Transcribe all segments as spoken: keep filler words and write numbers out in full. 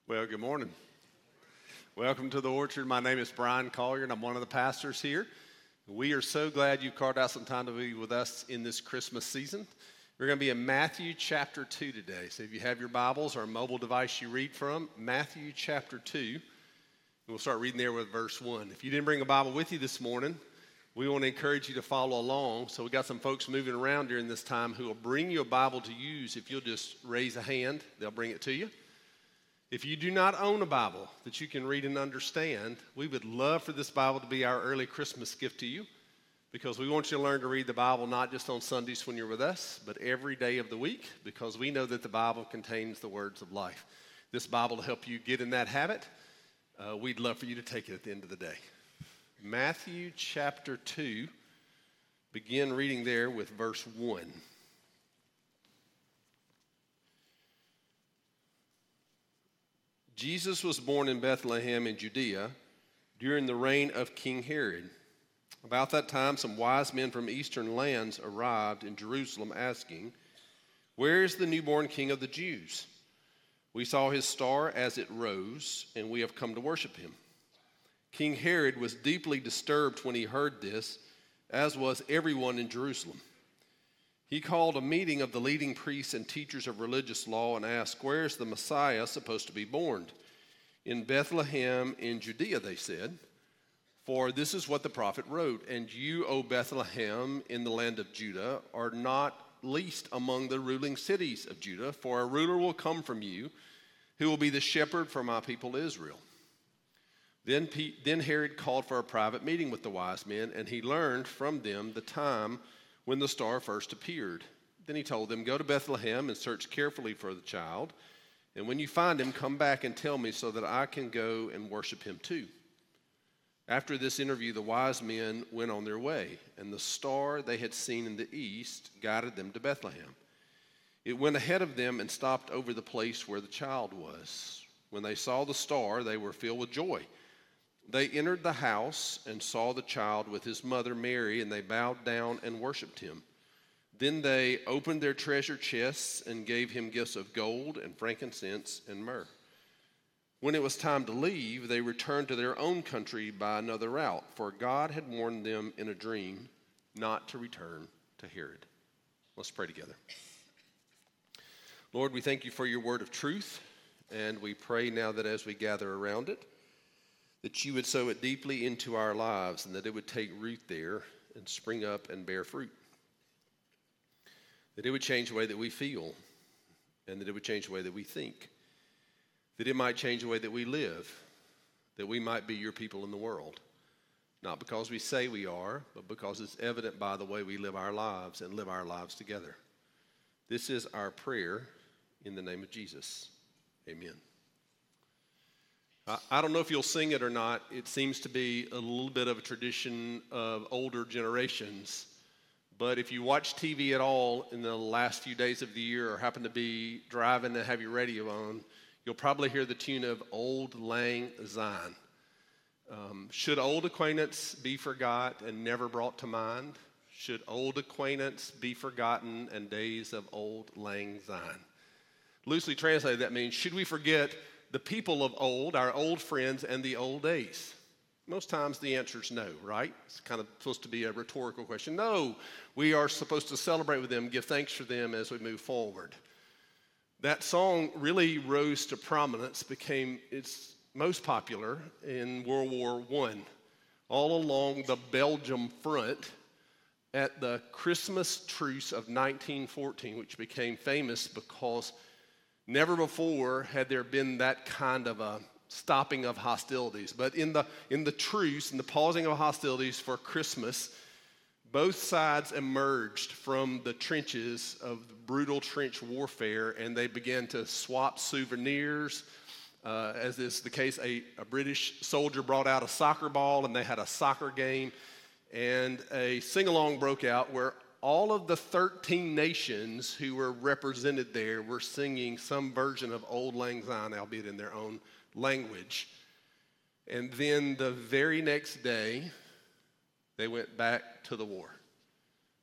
Well, good morning. Welcome to the Orchard. My name is Brian Collier, and I'm one of the pastors here. We are so glad you carved out some time to be with us in this Christmas season. We're going to be in Matthew chapter two today. So if you have your Bibles or a mobile device you read from, Matthew chapter two, and we'll start reading there with verse one. If you didn't bring a Bible with you this morning, we want to encourage you to follow along. So we got some folks moving around during this time who will bring you a Bible to use. If you'll just raise a hand, they'll bring it to you. If you do not own a Bible that you can read and understand, we would love for this Bible to be our early Christmas gift to you, because we want you to learn to read the Bible not just on Sundays when you're with us, but every day of the week, because we know that the Bible contains the words of life. This Bible will help you get in that habit. Uh, we'd love for you to take it at the end of the day. Matthew chapter two, begin reading there with verse one. Jesus was born in Bethlehem in Judea during the reign of King Herod. About that time, some wise men from eastern lands arrived in Jerusalem asking, "Where is the newborn King of the Jews? We saw his star as it rose, and we have come to worship him." King Herod was deeply disturbed when he heard this, as was everyone in Jerusalem. He called a meeting of the leading priests and teachers of religious law and asked, "Where is the Messiah supposed to be born?" "In Bethlehem in Judea," they said, "for this is what the prophet wrote, 'And you, O Bethlehem, in the land of Judah, are not least among the ruling cities of Judah, for a ruler will come from you, who will be the shepherd for my people Israel.'" Then, then Herod called for a private meeting with the wise men, and he learned from them the time when the star first appeared. Then he told them, "Go to Bethlehem and search carefully for the child, and when you find him, come back and tell me so that I can go and worship him too." After this interview, the wise men went on their way, and the star they had seen in the east guided them to Bethlehem. It went ahead of them and stopped over the place where the child was. When they saw the star, they were filled with joy. They entered the house and saw the child with his mother Mary, and they bowed down and worshiped him. Then they opened their treasure chests and gave him gifts of gold and frankincense and myrrh. When it was time to leave, they returned to their own country by another route, for God had warned them in a dream not to return to Herod. Let's pray together. Lord, we thank you for your word of truth, and we pray now that as we gather around it, that you would sow it deeply into our lives and that it would take root there and spring up and bear fruit. That it would change the way that we feel, and that it would change the way that we think. That it might change the way that we live, that we might be your people in the world. Not because we say we are, but because it's evident by the way we live our lives and live our lives together. This is our prayer in the name of Jesus. Amen. I don't know if you'll sing it or not. It seems to be a little bit of a tradition of older generations. But if you watch T V at all in the last few days of the year or happen to be driving and have your radio on, you'll probably hear the tune of Auld Lang Syne. Um, should old acquaintance be forgot and never brought to mind? Should old acquaintance be forgotten and days of Auld Lang Syne? Loosely translated, that means, should we forget the people of old, our old friends, and the old days? Most times the answer is no, right? It's kind of supposed to be a rhetorical question. No, we are supposed to celebrate with them, give thanks for them as we move forward. That song really rose to prominence, became its most popular in World War One. All along the Belgium front at the Christmas truce of nineteen fourteen, which became famous because never before had there been that kind of a stopping of hostilities. But in the in the truce, in the pausing of hostilities for Christmas, both sides emerged from the trenches of brutal trench warfare, and they began to swap souvenirs. Uh, as is the case, a, a British soldier brought out a soccer ball, and they had a soccer game, and a sing-along broke out where all of the thirteen nations who were represented there were singing some version of Auld Lang Syne, albeit in their own language. And then the very next day, they went back to the war,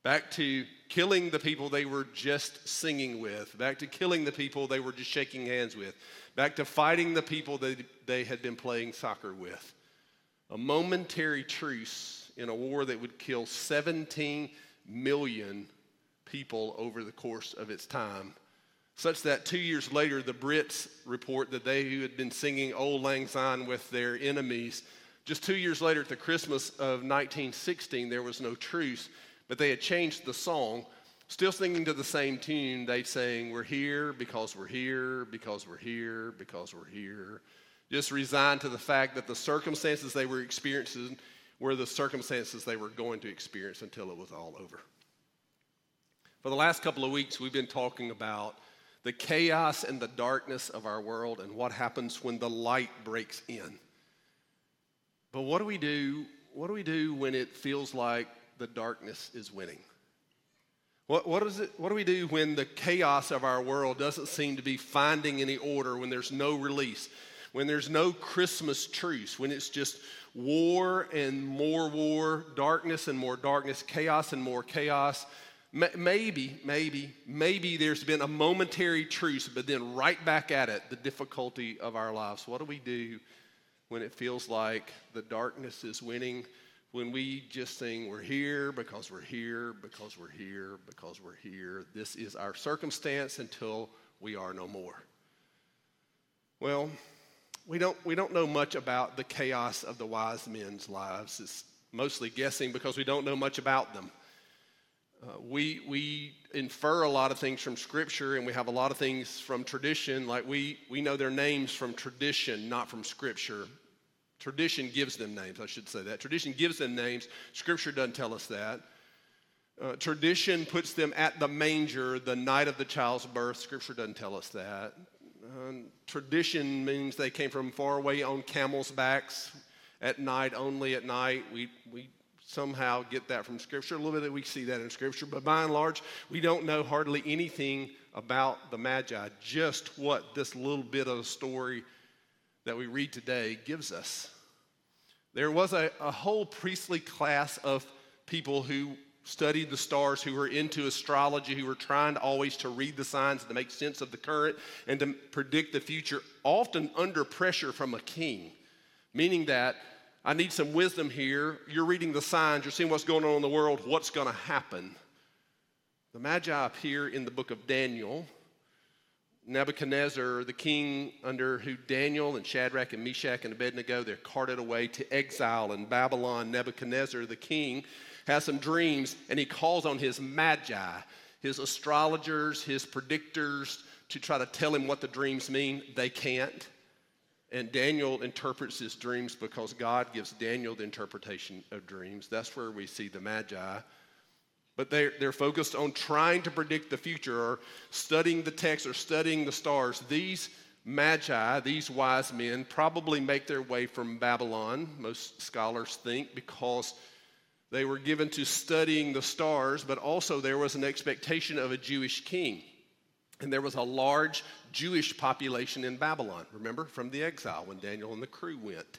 back to killing the people they were just singing with, back to killing the people they were just shaking hands with, back to fighting the people that they had been playing soccer with. A momentary truce in a war that would kill seventeen million people over the course of its time, such that two years later, the Brits report that they who had been singing Auld Lang Syne with their enemies, just two years later at the Christmas of nineteen sixteen, there was no truce, but they had changed the song, still singing to the same tune. They sang, "We're here because we're here, because we're here, because we're here." Just resigned to the fact that the circumstances they were experiencing were the circumstances they were going to experience until it was all over. For the last couple of weeks, we've been talking about the chaos and the darkness of our world and what happens when the light breaks in. But what do we do? What do we do when it feels like the darkness is winning? What, what is it? What do we do when the chaos of our world doesn't seem to be finding any order, when there's no release, when there's no Christmas truce, when it's just war and more war, darkness and more darkness, chaos and more chaos? Maybe, maybe, maybe there's been a momentary truce, but then right back at it, the difficulty of our lives. What do we do when it feels like the darkness is winning? When we just sing, "We're here because we're here, because we're here, because we're here. This is our circumstance until we are no more." Well, we don't, we don't know much about the chaos of the wise men's lives. It's mostly guessing because we don't know much about them. Uh, we we infer a lot of things from Scripture, and we have a lot of things from tradition. Like we we know their names from tradition, not from Scripture. Tradition gives them names, I should say that. Tradition gives them names. Scripture doesn't tell us that. Uh, tradition puts them at the manger the night of the child's birth. Scripture doesn't tell us that. Uh, tradition means they came from far away on camels' backs at night, only at night. We we somehow get that from Scripture. A little bit we see that in Scripture, but by and large, we don't know hardly anything about the Magi, just what this little bit of a story that we read today gives us. There was a, a whole priestly class of people who studied the stars, who were into astrology, who were trying to always to read the signs to make sense of the current and to predict the future, often under pressure from a king, meaning that I need some wisdom here. You're reading the signs. You're seeing what's going on in the world. What's going to happen? The Magi appear in the book of Daniel. Nebuchadnezzar, the king under who Daniel and Shadrach and Meshach and Abednego, they're carted away to exile in Babylon. Nebuchadnezzar, the king, has some dreams, and he calls on his Magi, his astrologers, his predictors, to try to tell him what the dreams mean. They can't. And Daniel interprets his dreams because God gives Daniel the interpretation of dreams. That's where we see the Magi. But they're, they're focused on trying to predict the future or studying the text or studying the stars. These Magi, these wise men, probably make their way from Babylon, most scholars think, because they were given to studying the stars, but also there was an expectation of a Jewish king. And there was a large Jewish population in Babylon, remember, from the exile when Daniel and the crew went.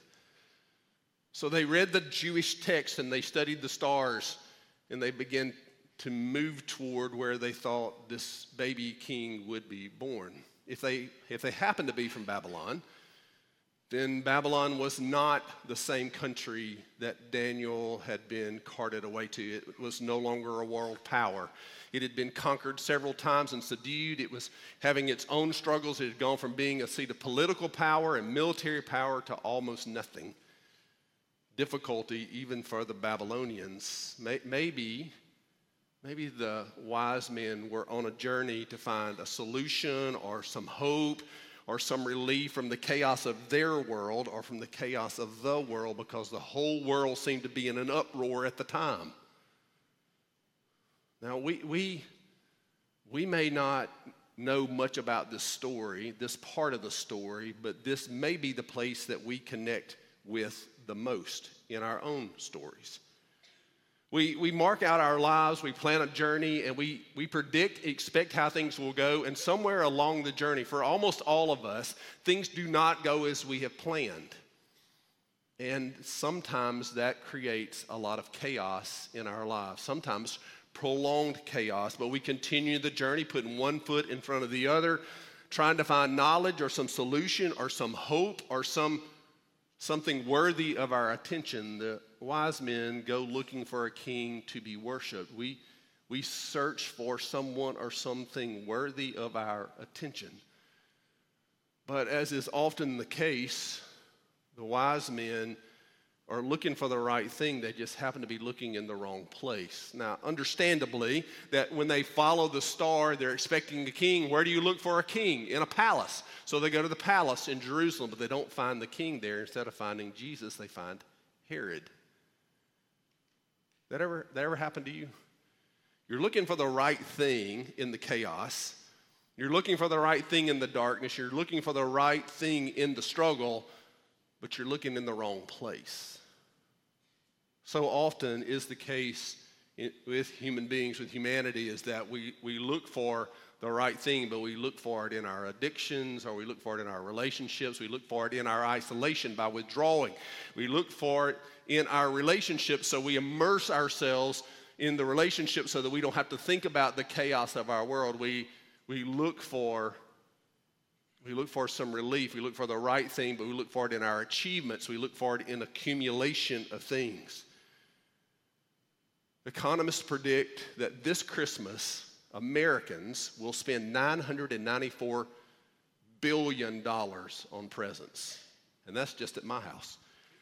So they read the Jewish text and they studied the stars, and they began to move toward where they thought this baby king would be born. If they, if they happened to be from Babylon, then Babylon was not the same country that Daniel had been carted away to. It was no longer a world power. It had been conquered several times and subdued. It was having its own struggles. It had gone from being a seat of political power and military power to almost nothing. Difficulty even for the Babylonians. Maybe, maybe the wise men were on a journey to find a solution or some hope or some relief from the chaos of their world or from the chaos of the world, because the whole world seemed to be in an uproar at the time. Now, we we we may not know much about this story, this part of the story, but this may be the place that we connect with the most in our own stories. We we mark out our lives, we plan a journey, and we, we predict, expect how things will go, and somewhere along the journey, for almost all of us, things do not go as we have planned. And sometimes that creates a lot of chaos in our lives. Sometimes prolonged chaos, but we continue the journey, putting one foot in front of the other, trying to find knowledge or some solution or some hope or some something worthy of our attention. The wise men go looking for a king to be worshiped. We, we search for someone or something worthy of our attention. But as is often the case, the wise men are looking for the right thing. They just happen to be looking in the wrong place. Now, understandably, that when they follow the star, they're expecting a king. Where do you look for a king? In a palace. So they go to the palace in Jerusalem, but they don't find the king there. Instead of finding Jesus, they find Herod. That ever, that ever happened to you? You're looking for the right thing in the chaos. You're looking for the right thing in the darkness. You're looking for the right thing in the struggle, but you're looking in the wrong place. So often is the case in, with human beings, with humanity, is that we, we look for the right thing, but we look for it in our addictions, or we look for it in our relationships. We look for it in our isolation by withdrawing. We look for it in our relationships, so we immerse ourselves in the relationship so that we don't have to think about the chaos of our world. We, we look for We look for some relief. We look for the right thing, but we look for it in our achievements. We look for it in accumulation of things. Economists predict that this Christmas, Americans will spend nine hundred ninety-four billion dollars on presents. And that's just at my house.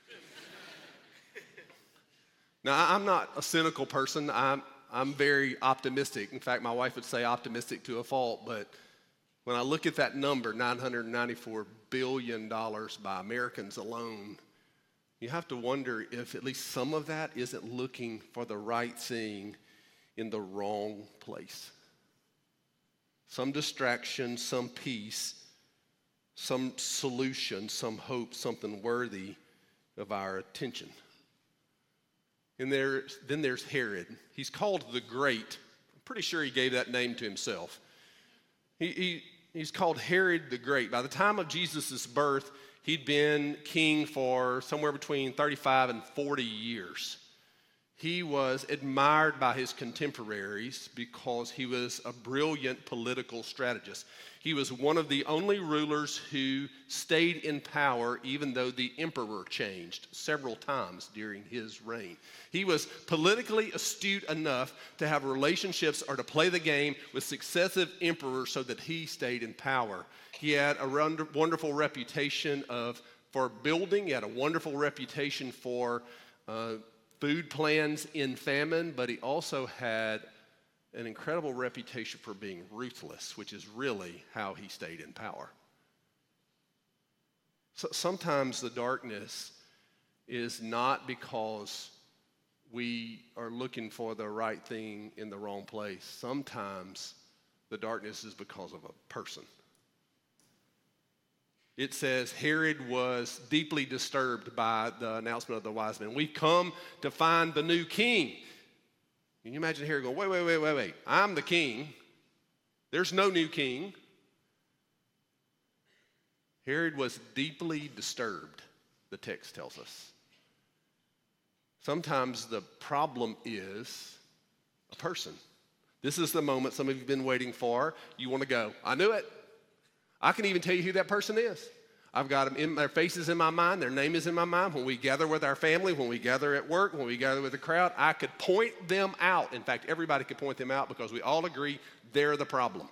Now, I'm not a cynical person. I'm, I'm very optimistic. In fact, my wife would say optimistic to a fault, but when I look at that number, nine hundred ninety-four billion dollars by Americans alone, you have to wonder if at least some of that isn't looking for the right thing in the wrong place. Some distraction, some peace, some solution, some hope, something worthy of our attention. And there, then there's Herod. He's called the Great. I'm pretty sure he gave that name to himself. He, he He's called Herod the Great. By the time of Jesus' birth, he'd been king for somewhere between thirty-five and forty years. He was admired by his contemporaries because he was a brilliant political strategist. He was one of the only rulers who stayed in power even though the emperor changed several times during his reign. He was politically astute enough to have relationships or to play the game with successive emperors so that he stayed in power. He had a wonderful reputation of for building. He had a wonderful reputation for uh, food plans in famine, but he also had an incredible reputation for being ruthless, which is really how he stayed in power. So sometimes the darkness is not because we are looking for the right thing in the wrong place. Sometimes the darkness is because of a person. It says Herod was deeply disturbed by the announcement of the wise men. We've come to find the new king. Can you imagine Herod going, wait, wait, wait, wait, wait. I'm the king. There's no new king. Herod was deeply disturbed, the text tells us. Sometimes the problem is a person. This is the moment some of you have been waiting for. You want to go, I knew it. I can even tell you who that person is. I've got them in, their faces in my mind, their name is in my mind. When we gather with our family, when we gather at work, when we gather with the crowd, I could point them out. In fact, everybody could point them out because we all agree they're the problem.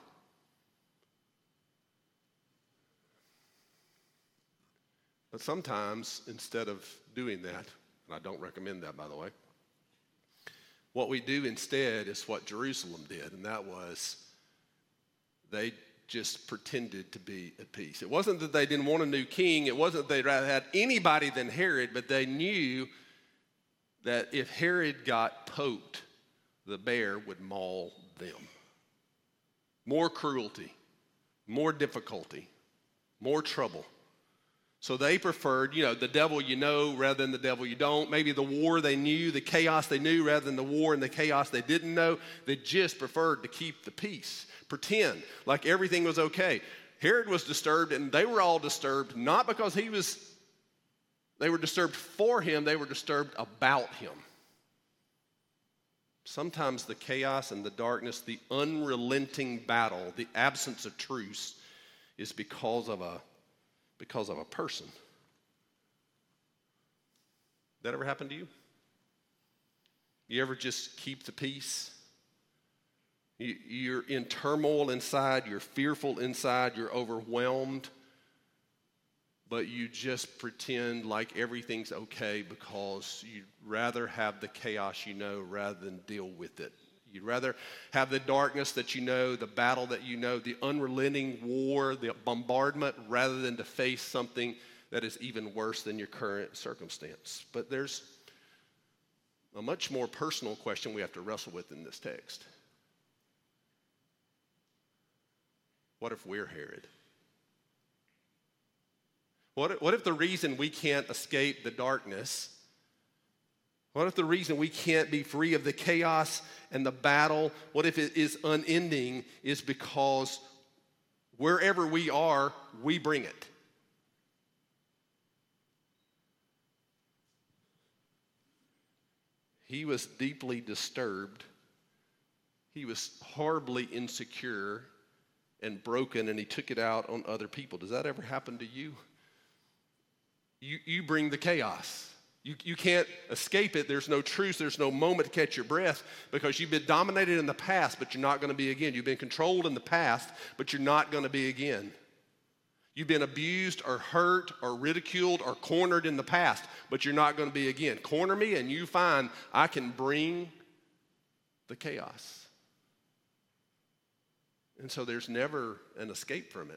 But sometimes, instead of doing that, and I don't recommend that, by the way, what we do instead is what Jerusalem did, and that was they just pretended to be at peace. It wasn't that they didn't want a new king. It wasn't that they rather had anybody than Herod, but they knew that if Herod got poked, the bear would maul them. More cruelty, more difficulty, more trouble. So they preferred, you know, the devil you know rather than the devil you don't. Maybe the war they knew, the chaos they knew rather than the war and the chaos they didn't know. They just preferred to keep the peace. Pretend like everything was okay. Herod was disturbed, and they were all disturbed, not because he was, they were disturbed for him, they were disturbed about him. Sometimes the chaos and the darkness, the unrelenting battle, the absence of truce is because of a, because of a person. That ever happened to you? You ever just keep the peace? You, you're in turmoil inside, you're fearful inside, you're overwhelmed, but you just pretend like everything's okay because you'd rather have the chaos you know rather than deal with it. You'd rather have the darkness that you know, the battle that you know, the unrelenting war, the bombardment, rather than to face something that is even worse than your current circumstance. But there's a much more personal question we have to wrestle with in this text. What if we're Herod? What if, what if the reason we can't escape the darkness, what if the reason we can't be free of the chaos and the battle, what if it is unending, is because wherever we are, we bring it? He was deeply disturbed. He was horribly insecure and broken, and he took it out on other people. Does that ever happen to you? You, you bring the chaos. You, you can't escape it. There's no truce. There's no moment to catch your breath because you've been dominated in the past, but you're not going to be again. You've been controlled in the past, but you're not going to be again. You've been abused or hurt or ridiculed or cornered in the past, but you're not going to be again. Corner me and you find I can bring the chaos. And so there's never an escape from it.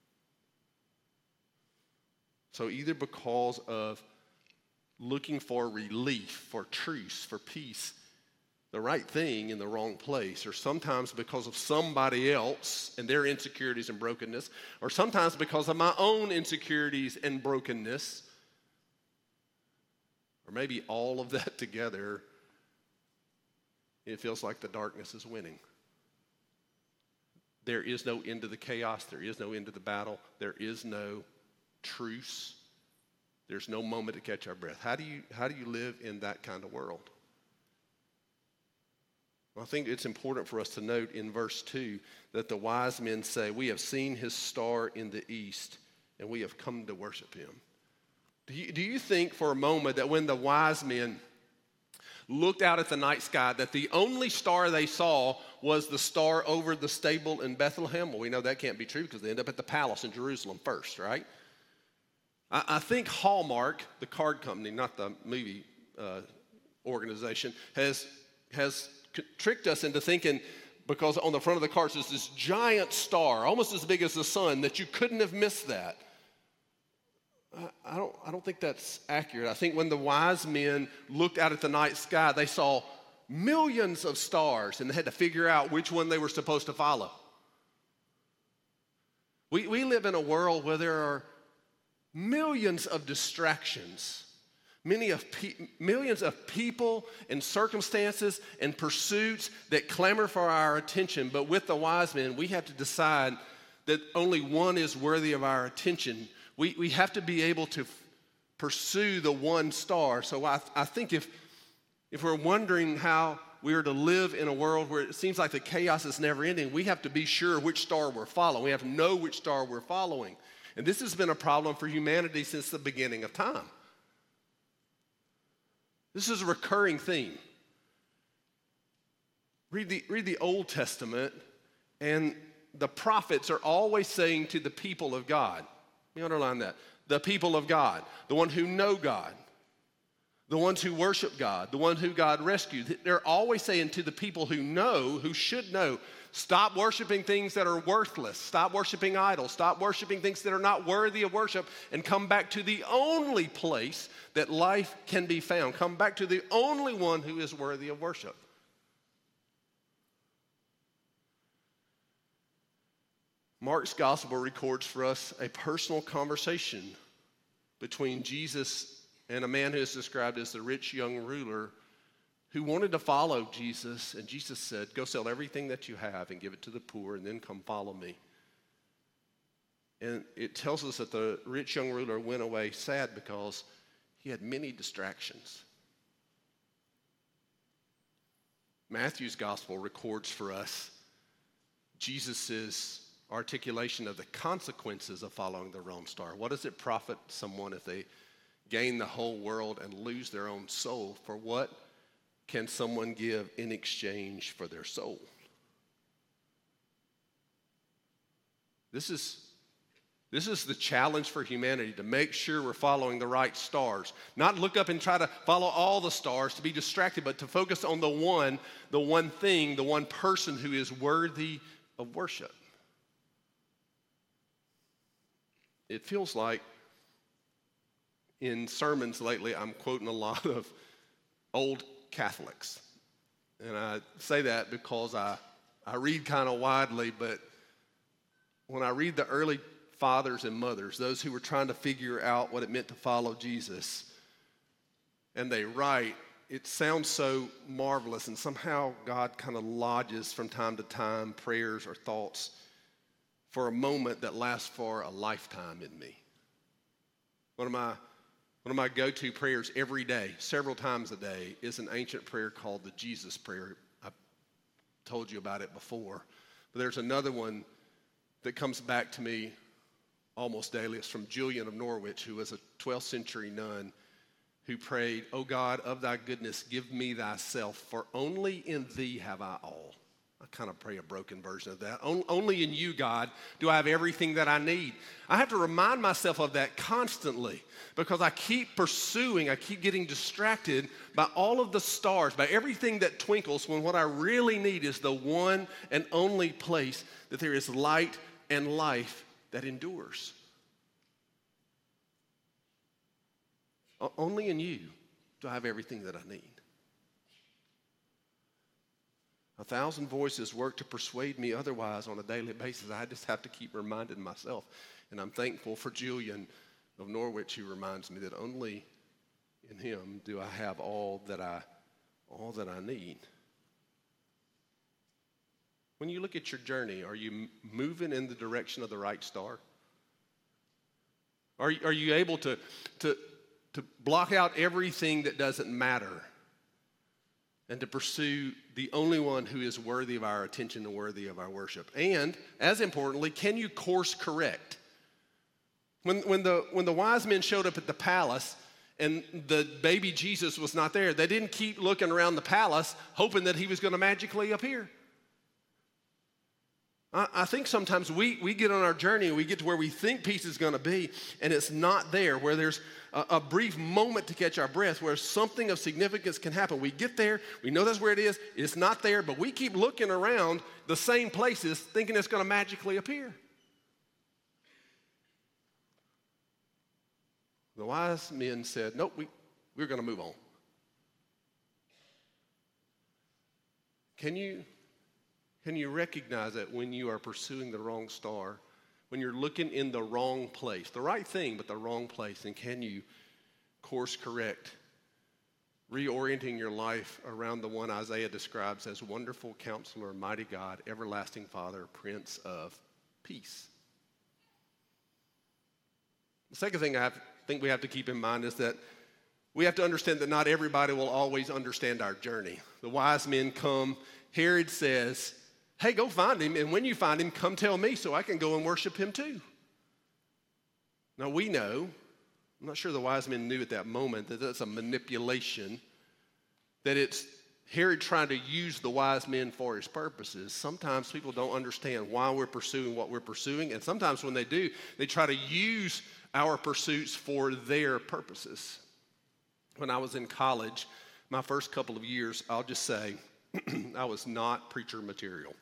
So either because of looking for relief, for truce, for peace, the right thing in the wrong place, or sometimes because of somebody else and their insecurities and brokenness, or sometimes because of my own insecurities and brokenness, or maybe all of that together, it feels like the darkness is winning. There is no end to the chaos. There is no end to the battle. There is no truce. There's no moment to catch our breath. How do you, how do you live in that kind of world? Well, I think it's important for us to note in verse two that the wise men say, "We have seen his star in the east, and we have come to worship him." Do you, do you think for a moment that when the wise men looked out at the night sky, that the only star they saw was the star over the stable in Bethlehem? Well, we know that can't be true because they end up at the palace in Jerusalem first, right? I, I think Hallmark, the card company, not the movie uh, organization, has, has tricked us into thinking, because on the front of the cards is this giant star, almost as big as the sun, that you couldn't have missed that. I don't, I don't think that's accurate. I think when the wise men looked out at the night sky, they saw millions of stars, and they had to figure out which one they were supposed to follow. We, we live in a world where there are millions of distractions, many of pe- millions of people and circumstances and pursuits that clamor for our attention. But with the wise men, we have to decide that only one is worthy of our attention. We, we have to be able to f- pursue the one star. So I, I think if, if we're wondering how we are to live in a world where it seems like the chaos is never ending, we have to be sure which star we're following. We have to know which star we're following. And this has been a problem for humanity since the beginning of time. This is a recurring theme. Read the, read the Old Testament, and the prophets are always saying to the people of God, let me underline that, the people of God, the ones who know God, the ones who worship God, the ones who God rescued. They're always saying to the people who know, who should know, stop worshiping things that are worthless. Stop worshiping idols. Stop worshiping things that are not worthy of worship, and come back to the only place that life can be found. Come back to the only one who is worthy of worship. Mark's gospel records for us a personal conversation between Jesus and a man who is described as the rich young ruler who wanted to follow Jesus. And Jesus said, "Go sell everything that you have and give it to the poor, and then come follow me." And it tells us that the rich young ruler went away sad because he had many distractions. Matthew's gospel records for us Jesus' articulation of the consequences of following the wrong star. What does it profit someone if they gain the whole world and lose their own soul? For what can someone give in exchange for their soul? This is, this is the challenge for humanity, to make sure we're following the right stars. Not look up and try to follow all the stars to be distracted, but to focus on the one, the one thing, the one person who is worthy of worship. It feels like in sermons lately, I'm quoting a lot of old Catholics. And I say that because I, I read kind of widely, but when I read the early fathers and mothers, those who were trying to figure out what it meant to follow Jesus, and they write, it sounds so marvelous, and somehow God kind of lodges from time to time prayers or thoughts for a moment that lasts for a lifetime in me. One of my, one of my go-to prayers every day, several times a day, is an ancient prayer called the Jesus Prayer. I've told you about it before, but there's another one that comes back to me almost daily. It's from Julian of Norwich, who was a twelfth century nun who prayed, "O God, of thy goodness, give me thyself, for only in thee have I all." I kind of pray a broken version of that. Only in you, God, do I have everything that I need. I have to remind myself of that constantly because I keep pursuing, I keep getting distracted by all of the stars, by everything that twinkles, when what I really need is the one and only place that there is light and life that endures. Only in you do I have everything that I need. A thousand voices work to persuade me otherwise on a daily basis. I just have to keep reminding myself. And I'm thankful for Julian of Norwich, who reminds me that only in him do I have all that I, all that I need. When you look at your journey, are you moving in the direction of the right star? Are, are you able to, to, to block out everything that doesn't matter and to pursue the only one who is worthy of our attention and worthy of our worship? And, as importantly, can you course correct? When, when, the, when the wise men showed up at the palace and the baby Jesus was not there, they didn't keep looking around the palace hoping that he was going to magically appear. I, I think sometimes we, we get on our journey and we get to where we think peace is going to be, and it's not there, where there's a, a brief moment to catch our breath, where something of significance can happen. We get there, we know that's where it is, it's not there, but we keep looking around the same places thinking it's going to magically appear. The wise men said, nope, we, we're going to move on. Can you, can you recognize that when you are pursuing the wrong star, when you're looking in the wrong place, the right thing, but the wrong place, and can you course correct, reorienting your life around the one Isaiah describes as Wonderful Counselor, Mighty God, Everlasting Father, Prince of Peace? The second thing I have think we have to keep in mind is that we have to understand that not everybody will always understand our journey. The wise men come. Herod says, hey, go find him, and when you find him, come tell me so I can go and worship him too. Now we know, I'm not sure the wise men knew at that moment that that's a manipulation, that it's Herod trying to use the wise men for his purposes. Sometimes people don't understand why we're pursuing what we're pursuing, and sometimes when they do, they try to use our pursuits for their purposes. When I was in college, my first couple of years, I'll just say, I was not preacher material.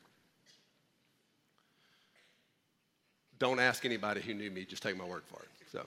Don't ask anybody who knew me, just take my word for it. So,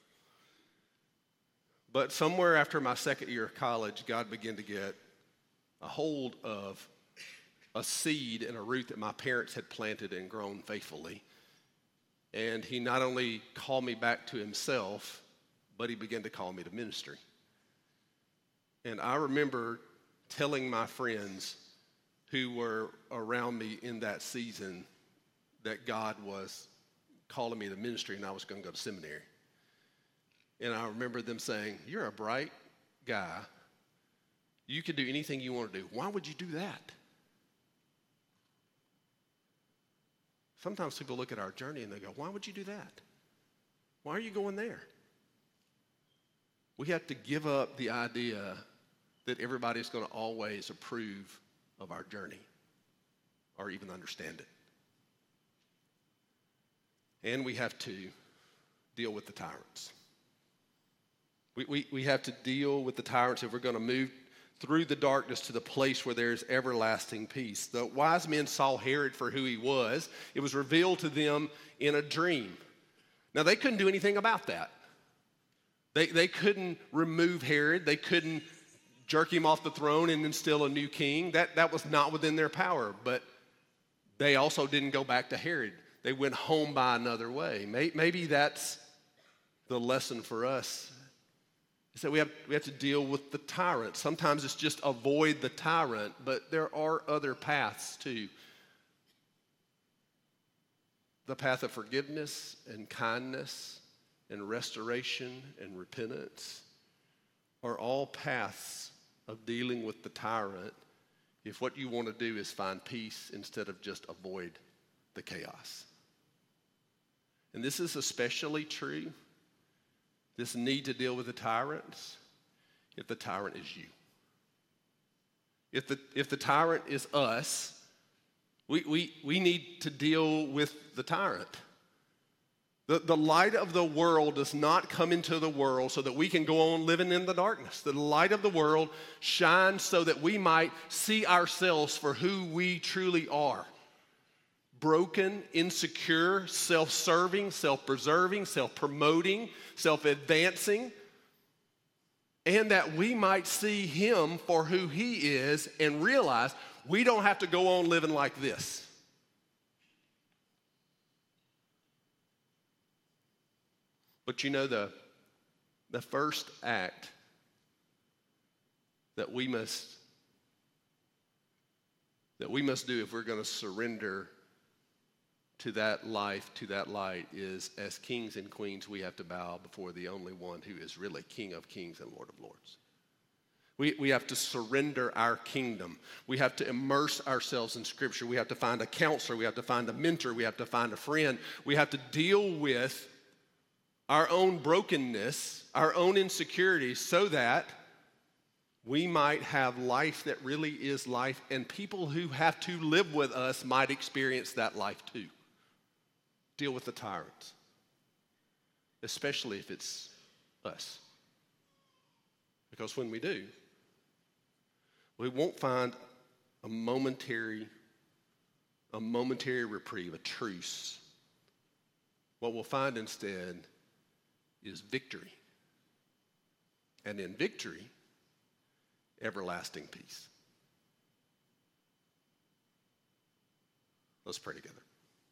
but somewhere after my second year of college, God began to get a hold of a seed and a root that my parents had planted and grown faithfully. And he not only called me back to himself, but he began to call me to ministry. And I remember telling my friends who were around me in that season that God was calling me to ministry and I was going to go to seminary. And I remember them saying, you're a bright guy. You can do anything you want to do. Why would you do that? Sometimes people look at our journey and they go, why would you do that? Why are you going there? We have to give up the idea that everybody's going to always approve of our journey or even understand it. And we have to deal with the tyrants. We, we, we have to deal with the tyrants if we're going to move through the darkness to the place where there's everlasting peace. The wise men saw Herod for who he was. It was revealed to them in a dream. Now, they couldn't do anything about that. They, they couldn't remove Herod. They couldn't jerk him off the throne and instill a new king. That, that was not within their power. But they also didn't go back to Herod. They went home by another way. Maybe that's the lesson for us, is that we have, we have to deal with the tyrant. Sometimes it's just avoid the tyrant, but there are other paths too. The path of forgiveness and kindness and restoration and repentance are all paths of dealing with the tyrant if what you want to do is find peace instead of just avoid the chaos. And this is especially true, this need to deal with the tyrants, if the tyrant is you. If the, if the tyrant is us, we, we, we need to deal with the tyrant. The, the light of the world does not come into the world so that we can go on living in the darkness. The light of the world shines so that we might see ourselves for who we truly are. Broken, insecure, self-serving, self-preserving, self-promoting, self-advancing, and that we might see him for who he is and realize we don't have to go on living like this. But you know, the, the first act that we must that we must do if we're going to surrender to that life, to that light, is as kings and queens, we have to bow before the only one who is really King of kings and Lord of lords. We, we have to surrender our kingdom. We have to immerse ourselves in Scripture. We have to find a counselor. We have to find a mentor. We have to find a friend. We have to deal with our own brokenness, our own insecurities, so that we might have life that really is life, and people who have to live with us might experience that life too. Deal with the tyrants, especially if it's us. Because when we do, we won't find a momentary, a momentary reprieve, a truce. What we'll find instead is victory. And in victory, everlasting peace. Let's pray together.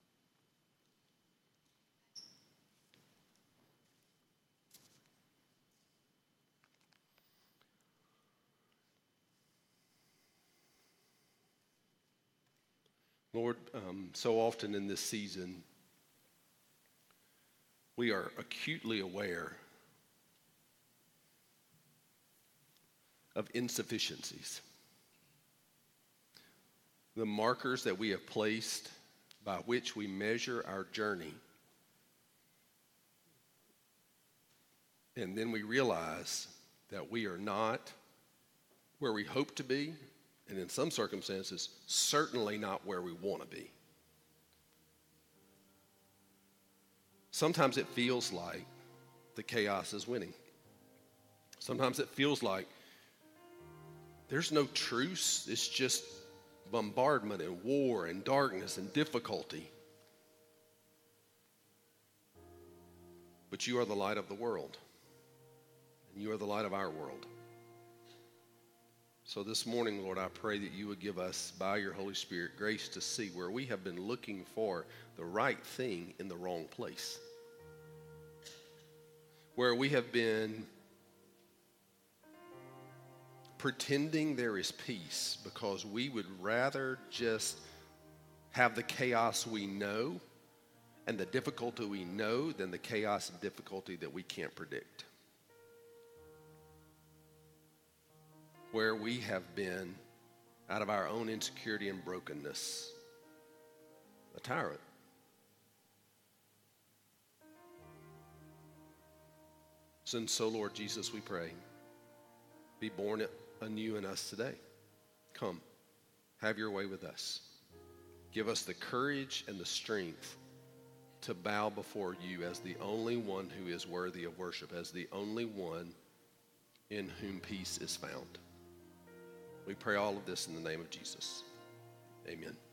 Lord, um, so often in this season, we are acutely aware of insufficiencies. The markers that we have placed by which we measure our journey. And then we realize that we are not where we hope to be, and in some circumstances, certainly not where we want to be. Sometimes it feels like the chaos is winning. Sometimes it feels like there's no truce. It's just bombardment and war and darkness and difficulty. But you are the light of the world. And you are the light of our world. So this morning, Lord, I pray that you would give us, by your Holy Spirit, grace to see where we have been looking for the right thing in the wrong place. Where we have been pretending there is peace because we would rather just have the chaos we know and the difficulty we know than the chaos and difficulty that we can't predict. where we have been, out of our own insecurity and brokenness, a tyrant. And so, Lord Jesus, we pray, be born anew in us today. Come, have your way with us. Give us the courage and the strength to bow before you as the only one who is worthy of worship, as the only one in whom peace is found. We pray all of this in the name of Jesus. Amen.